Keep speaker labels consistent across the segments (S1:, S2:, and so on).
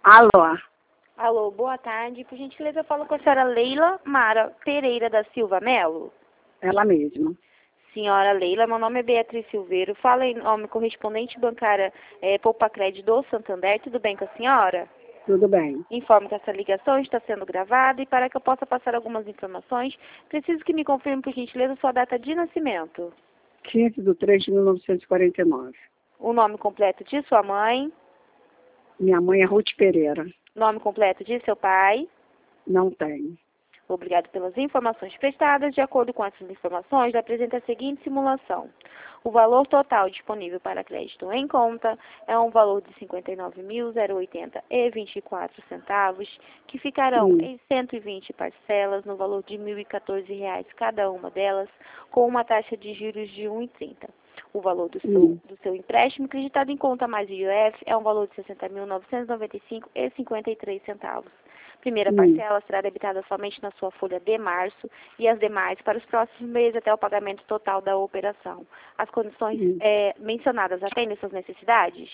S1: Alô,
S2: Alô, boa tarde. Por gentileza, eu falo com a senhora Leila Mara Pereira da Silva Melo.
S1: ela mesma.
S2: Senhora Leila, meu nome é Beatriz Silveiro. Fala em nome correspondente bancária Poupa Crédito do Santander. Tudo bem com a senhora?
S1: Tudo bem.
S2: Informo que essa ligação está sendo gravada e para que eu possa passar algumas informações, preciso que me confirme, por gentileza, sua data de nascimento.
S1: 15/3/1949.
S2: O nome completo de sua mãe,
S1: Minha mãe é Ruth Pereira.
S2: nome completo de seu pai.
S1: Não tem.
S2: Obrigado pelas informações prestadas. De acordo com essas informações, apresenta a seguinte simulação. O valor total disponível para crédito em conta é um valor de R$ 59.080,24, que ficarão em 120 parcelas, no valor de R$ 1.014 cada uma delas, com uma taxa de juros de 1,30. O valor do seu empréstimo, acreditado em conta mais IOF, é um valor de R$ 60.995,53. Primeira parcela será debitada somente na sua folha de março e as demais para os próximos meses até o pagamento total da operação. As condições mencionadas atendem suas necessidades?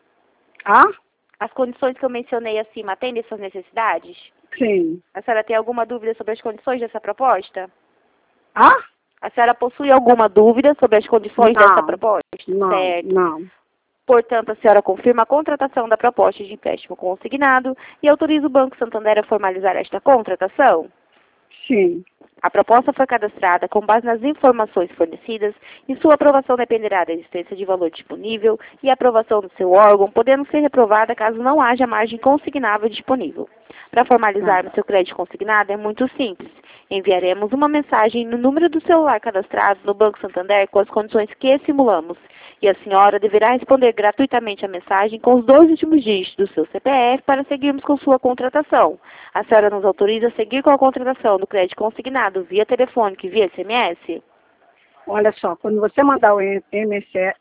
S2: As condições que eu mencionei acima atendem suas necessidades?
S1: Sim.
S2: A senhora tem alguma dúvida sobre as condições dessa proposta?
S1: A
S2: senhora possui alguma dúvida sobre as condições dessa proposta?
S1: Não,
S2: Certo.
S1: não.
S2: Portanto, a senhora confirma a contratação da proposta de empréstimo consignado e autoriza o Banco Santander a formalizar esta contratação?
S1: Sim.
S2: A proposta foi cadastrada com base nas informações fornecidas e sua aprovação dependerá da existência de valor disponível e aprovação do seu órgão, podendo ser reprovada caso não haja margem consignável disponível. Para formalizarmos seu crédito consignado é muito simples. Enviaremos uma mensagem no número do celular cadastrado no Banco Santander com as condições que simulamos. E a senhora deverá responder gratuitamente a mensagem com os 2 últimos dígitos do seu CPF para seguirmos com sua contratação. A senhora nos autoriza a seguir com a contratação do crédito consignado via telefônico e via SMS?
S1: Olha só, quando você mandar o SMS,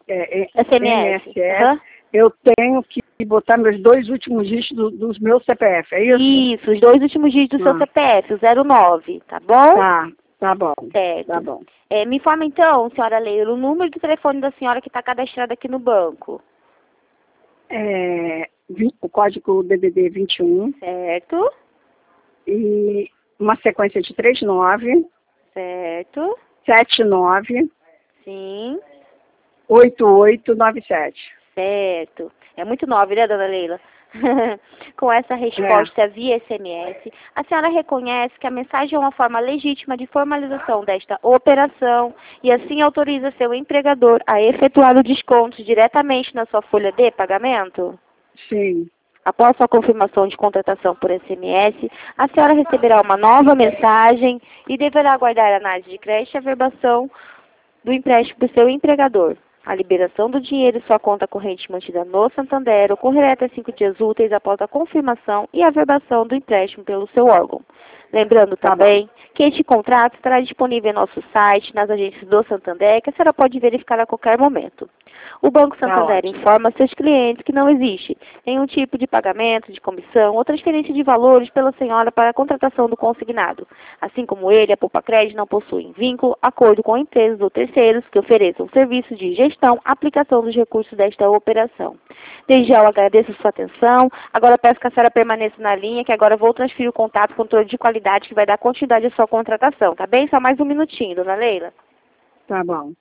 S1: eu tenho que botar meus 2 últimos dígitos dos meus CPF, é isso?
S2: Isso, os 2 últimos dígitos do seu CPF, o 09, tá bom?
S1: Tá bom.
S2: Certo.
S1: Tá bom.
S2: Me informa então, senhora Leila, o número do telefone da senhora que está cadastrado aqui no banco.
S1: O código DDD 21.
S2: Certo.
S1: E uma sequência de 39.
S2: Certo.
S1: 79.
S2: Sim.
S1: 8897.
S2: Certo. É muito 9, né, dona Leila? Com essa resposta via SMS, a senhora reconhece que a mensagem é uma forma legítima de formalização desta operação e assim autoriza seu empregador a efetuar o desconto diretamente na sua folha de pagamento?
S1: Sim.
S2: Após sua confirmação de contratação por SMS, a senhora receberá uma nova mensagem e deverá aguardar a análise de crédito e averbação do empréstimo do seu empregador. A liberação do dinheiro em sua conta corrente mantida no Santander ocorrerá até 5 dias úteis após a confirmação e averbação do empréstimo pelo seu órgão. Lembrando também que este contrato estará disponível em nosso site, nas agências do Santander, que a senhora pode verificar a qualquer momento. O Banco Santander informa seus clientes que não existe nenhum tipo de pagamento, de comissão ou transferência de valores pela senhora para a contratação do consignado. Assim como ele, a Poupa Crédito não possui vínculo, acordo com empresas ou terceiros que ofereçam serviços de gestão, aplicação dos recursos desta operação. Desde já eu agradeço a sua atenção. Agora peço que a senhora permaneça na linha, que agora eu vou transferir o contato com o controle de qualidade que vai dar continuidade à sua contratação, tá bem? Só mais um minutinho, dona Leila.
S1: Tá bom.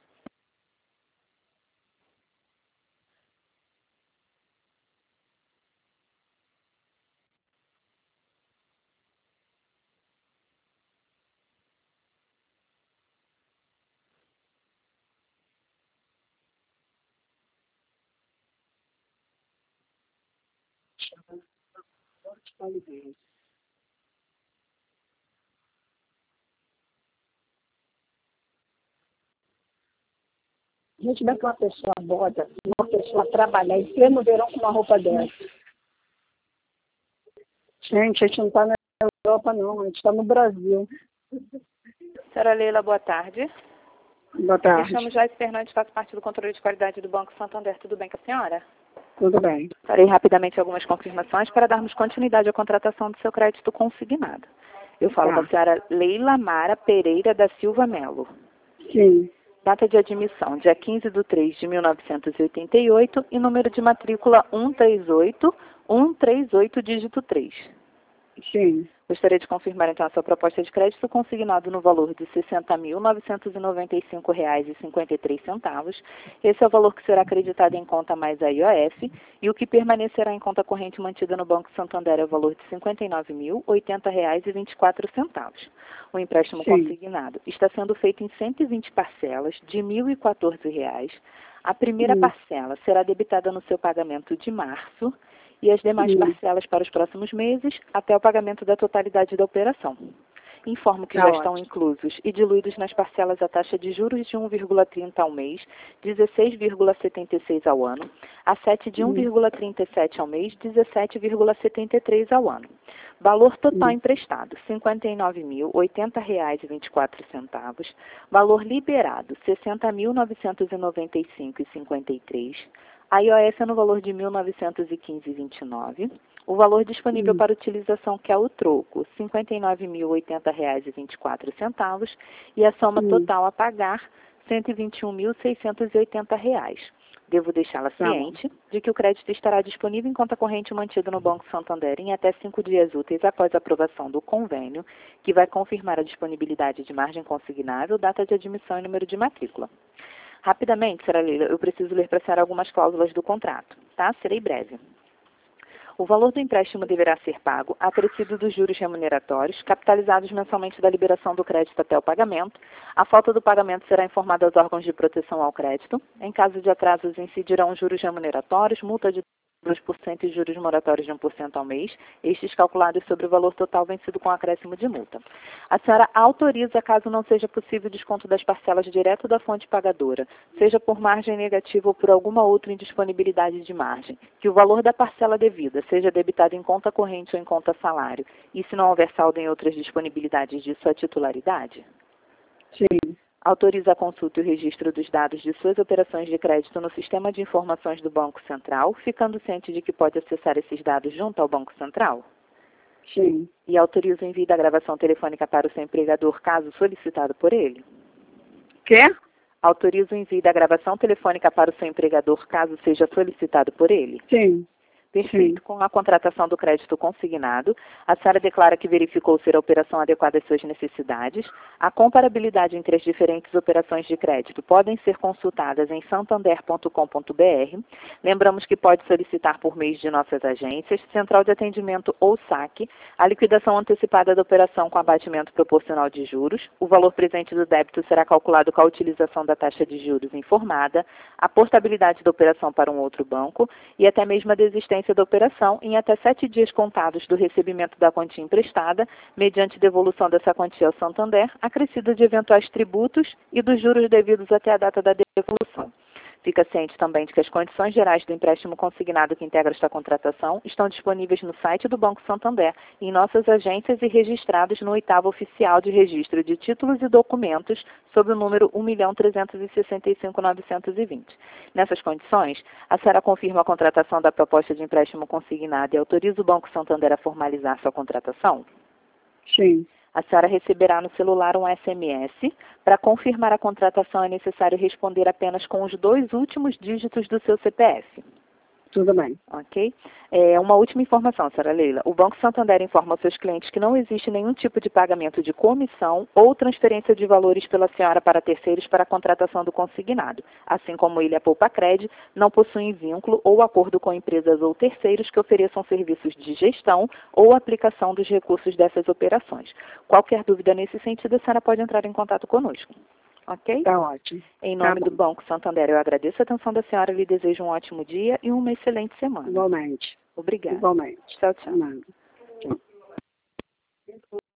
S1: Gente, como é que uma pessoa bota, uma pessoa trabalhar em pleno verão com uma roupa dessa? Gente, a gente não está na Europa, não. A gente está no Brasil.
S2: Senhora Leila, boa tarde.
S1: Boa tarde.
S2: Me chamo Joyce Fernandes, faço parte do controle de qualidade do Banco Santander. Tudo bem com a senhora?
S1: Tudo bem.
S2: Farei rapidamente algumas confirmações para darmos continuidade à contratação do seu crédito consignado. Eu falo com a senhora Leila Mara Pereira da Silva Melo.
S1: Sim.
S2: Data de admissão, dia 15/3/1988 e número de matrícula
S3: 138, dígito 3.
S1: Sim.
S3: Gostaria de confirmar, então, a sua proposta de crédito consignado no valor de R$ 60.995,53. Esse é o valor que será acreditado em conta mais a IOF, e o que permanecerá em conta corrente mantida no Banco Santander é o valor de R$ 59.080,24. O empréstimo consignado está sendo feito em 120 parcelas de R$ 1.014. A primeira parcela será debitada no seu pagamento de março, e as demais parcelas para os próximos meses, até o pagamento da totalidade da operação. Informo que já estão inclusos e diluídos nas parcelas a taxa de juros de 1,30 ao mês, 16,76 ao ano, a 7 de 1,37 ao mês, 17,73 ao ano. Valor total emprestado, R$ 59.080,24. Valor liberado, R$ 60.995,53. A IOF é no valor de R$ 1.915,29. O valor disponível para utilização, que é o troco, R$ 59.080,24. E a soma total a pagar, R$ 121.680. Devo deixá-la ciente de que o crédito estará disponível em conta corrente mantida no Banco Santander em até 5 dias úteis após a aprovação do convênio, que vai confirmar a disponibilidade de margem consignável, data de admissão e número de matrícula. Rapidamente, Sra. Leila, eu preciso ler para a senhora algumas cláusulas do contrato, tá? Serei breve. O valor do empréstimo deverá ser pago acrescido dos juros remuneratórios, capitalizados mensalmente da liberação do crédito até o pagamento. A falta do pagamento será informada aos órgãos de proteção ao crédito. Em caso de atrasos, incidirão juros remuneratórios, multa de 2% e juros moratórios de 1% ao mês, estes calculados sobre o valor total vencido com acréscimo de multa. A senhora autoriza, caso não seja possível o desconto das parcelas direto da fonte pagadora, seja por margem negativa ou por alguma outra indisponibilidade de margem, que o valor da parcela devida seja debitado em conta corrente ou em conta salário, e se não houver saldo em outras disponibilidades de sua titularidade?
S1: Sim.
S3: Autoriza a consulta e o registro dos dados de suas operações de crédito no Sistema de Informações do Banco Central, ficando ciente de que pode acessar esses dados junto ao Banco Central?
S1: Sim.
S3: E autoriza o envio da gravação telefônica para o seu empregador, caso solicitado por ele?
S1: Quê?
S3: Autoriza o envio da gravação telefônica para o seu empregador, caso seja solicitado por ele?
S1: Sim.
S3: Perfeito. Com a contratação do crédito consignado, a senhora declara que verificou ser a operação adequada às suas necessidades. A comparabilidade entre as diferentes operações de crédito podem ser consultadas em santander.com.br. Lembramos que pode solicitar por meio de nossas agências, Central de Atendimento ou SAC, a liquidação antecipada da operação com abatimento proporcional de juros. O valor presente do débito será calculado com a utilização da taxa de juros informada, a portabilidade da operação para um outro banco e até mesmo a desistência da operação em até 7 dias contados do recebimento da quantia emprestada, mediante devolução dessa quantia ao Santander, acrescida de eventuais tributos e dos juros devidos até a data da devolução. Fica ciente também de que as condições gerais do empréstimo consignado que integra esta contratação estão disponíveis no site do Banco Santander, em nossas agências e registrados no 8º Oficial de Registro de Títulos e Documentos, sob o número 1.365.920. Nessas condições, a senhora confirma a contratação da proposta de empréstimo consignado e autoriza o Banco Santander a formalizar sua contratação?
S1: Sim.
S3: A senhora receberá no celular um SMS. Para confirmar a contratação, é necessário responder apenas com os 2 últimos dígitos do seu CPF.
S1: Tudo bem.
S3: Ok? Uma última informação, Sra. Leila. O Banco Santander informa aos seus clientes que não existe nenhum tipo de pagamento de comissão ou transferência de valores pela senhora para terceiros para a contratação do consignado. Assim como ele, a Poupacred, não possuem vínculo ou acordo com empresas ou terceiros que ofereçam serviços de gestão ou aplicação dos recursos dessas operações. Qualquer dúvida nesse sentido, a senhora pode entrar em contato conosco. Ok?
S1: Tá ótimo.
S3: Em nome do Banco Santander, eu agradeço a atenção da senhora, lhe desejo um ótimo dia e uma excelente semana.
S1: Igualmente.
S3: Obrigada.
S1: Igualmente.
S3: Tchau, tchau.
S1: Nada. Tchau.